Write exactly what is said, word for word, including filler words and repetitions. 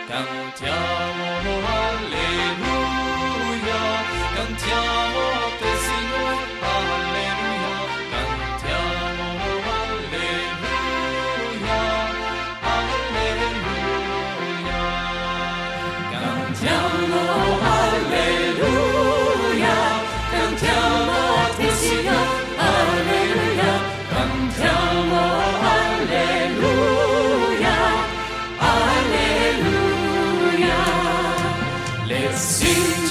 Cantiamo alleluia, cantiamo del Signore, alleluia, cantiamo alleluia, alleluia, cantiamo alleluia, cantiamo del Signore, alleluia, cantiamo alleluia, alleluia. Let's sing.